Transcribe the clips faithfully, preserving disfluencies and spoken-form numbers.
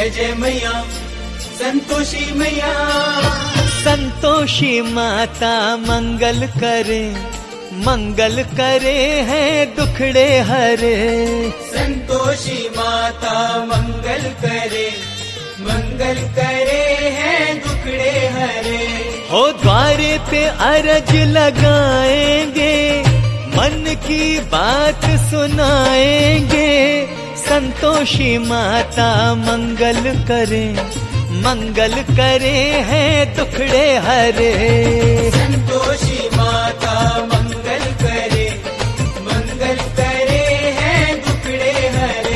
जय जय मैया संतोषी मैया। संतोषी माता मंगल करे, मंगल करे है दुखड़े हरे। संतोषी माता मंगल करे, मंगल करे है दुखड़े हरे। हो द्वारे पे अरज लगाएंगे, मन की बात सुनाएंगे। संतोषी माता मंगल करे, मंगल करे है दुखड़े हरे। संतोषी माता मंगल करे, मंगल करे है दुखड़े हरे।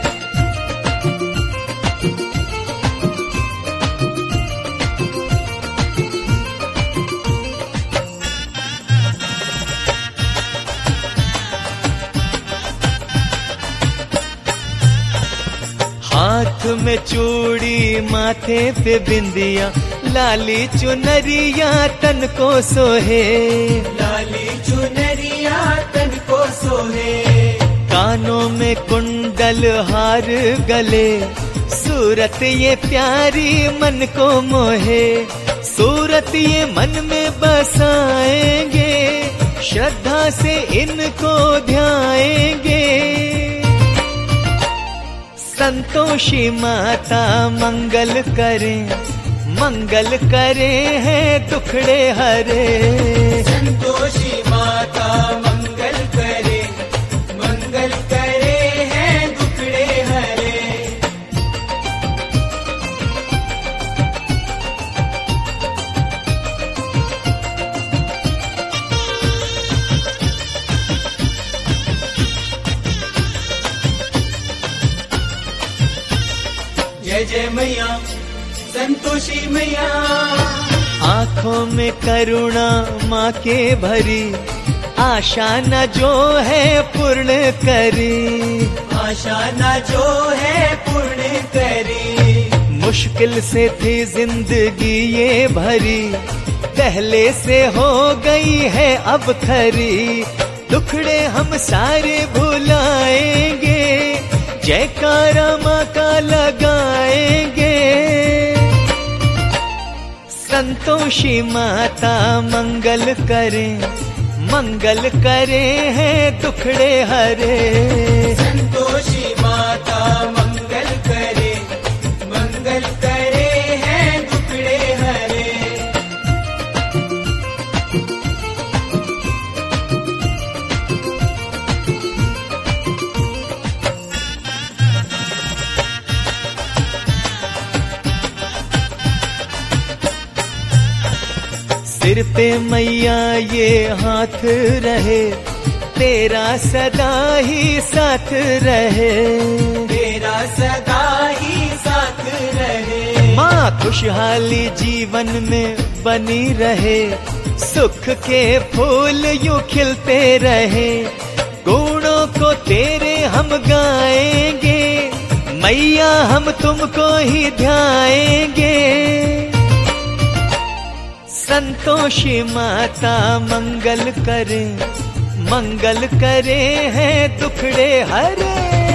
हाथ में चूड़ी माथे पे बिंदिया, लाली चुनरिया तन को सोहे। लाली चुनरिया तन को सोहे। कानों में कुंडल हार गले, सूरत ये प्यारी मन को मोहे। सूरत ये मन में बसाएंगे, श्रद्धा से इनको ध्याएंगे। संतोषी माता मंगल करे, मंगल करे है दुखड़े हरे। संतोषी माता मंगल करे, मंगल करे है दुखड़े हरे। जय जय मैया संतोषी मैया। आँखों में करुणा माँ के भरी, आशा न जो है पूर्ण करी। आशा न जो है पूर्ण करी। मुश्किल से थी जिंदगी ये भरी, पहले से हो गई है अब खरी। दुखड़े हम सारे भुलाएंगे, जयकारा माँ का लगाएंगे। संतोषी माता मंगल करे, मंगल करे है दुखड़े हरे। संतोषी माता मंगल करे, मंगल करे है दुखड़े हरे। सिर पे मैया ये हाथ रहे, तेरा सदा ही साथ रहे। तेरा सदा ही साथ रहे। माँ खुशहाली जीवन में बनी रहे, सुख के फूल यूं खिलते रहे। गुणों को तेरे हम गाएंगे, मैया हम तुमको ही ध्याएंगे। संतोषी माता मंगल करे, मंगल करे है दुखड़े हरे।